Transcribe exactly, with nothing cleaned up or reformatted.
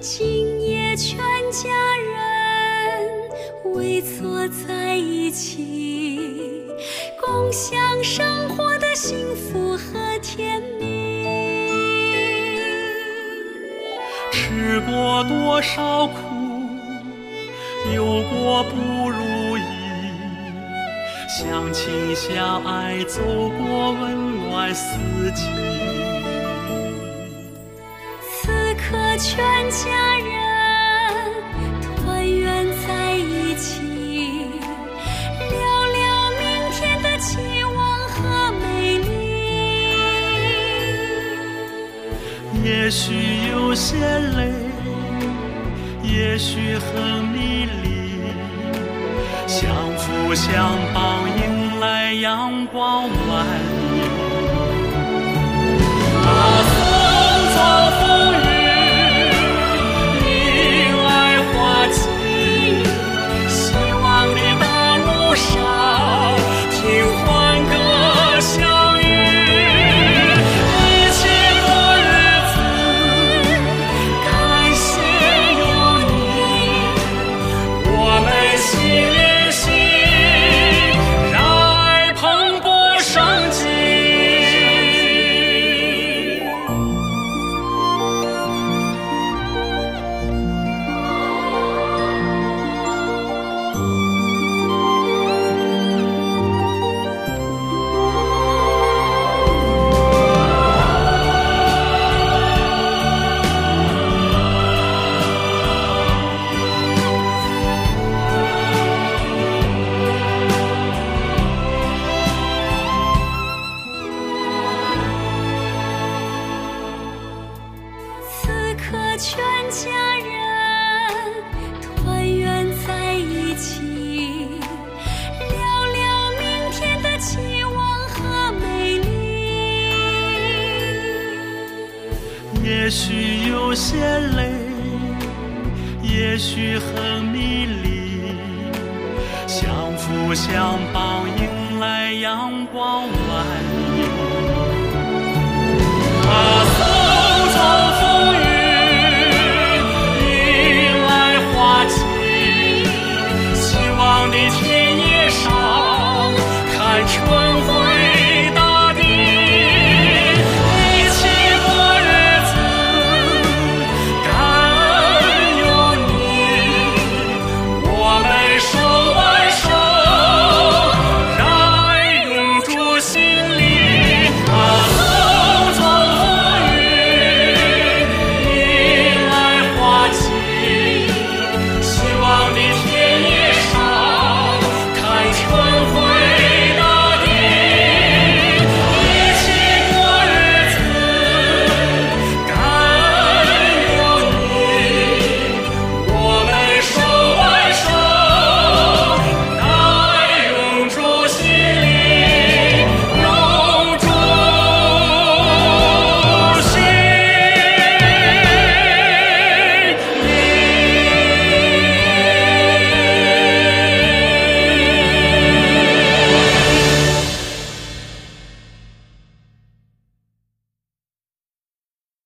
今夜全家人围坐在一起，共享生活的幸福和甜蜜。 吃过多少苦，有过不如意，相亲相爱，走过温暖四季。 此刻全家人团圆在一起，聊聊明天的期望和美丽。 也许有些累，也许很迷离，相扶相帮，迎来阳光万里。大风遭风雨，迎来花季，希望的道路上听欢歌相遇，一起过日子，感谢有你，我们心连心，让爱蓬勃生机。 此刻全家人团圆在一起，聊聊明天的期望和美丽。 也许有些累，也许很迷离，相扶相帮，迎来阳光万里。啊